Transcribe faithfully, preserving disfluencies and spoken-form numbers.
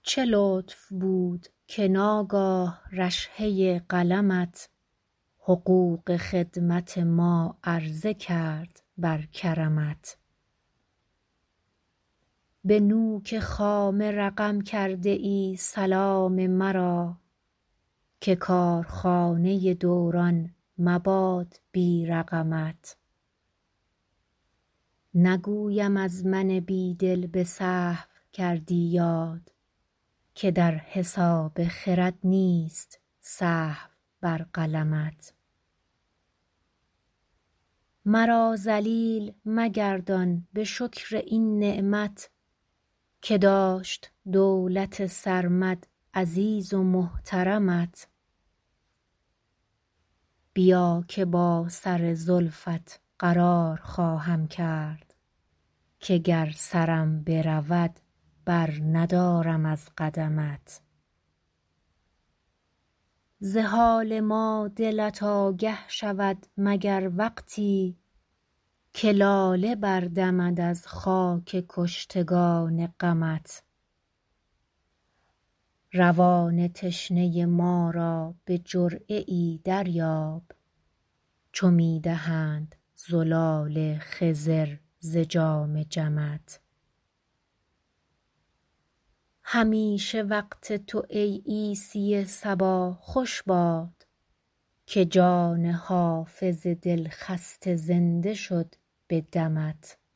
چه لطف بود که ناگاه رشحه قلمت حقوق خدمت ما عرضه کرد بر کرمت. به نوک خامه رقم کرده ای سلام مرا که کارخانه دوران مباد بی رقمت. نگویم از من بیدل به سهو کردی یاد که در حساب خرد نیست سهو بر قلمت. مرا ذلیل مگردان به شکر این نعمت که داشت دولت سرمد عزیز و محترمت. بیا که با سر زلفت قرار خواهم کرد که گر سرم برود بر ندارم از قدمت. ز حال ما دلت آگه شود مگر وقتی که لاله بردمد از خاک کشتگان غمت. روان تشنه ما را به جرعه ای دریاب چو می دهند زلال خضر ز جام جمت. همیشه وقت تو ای عیسی صبا خوش باد که جان حافظ دلخسته زنده شد به دمت.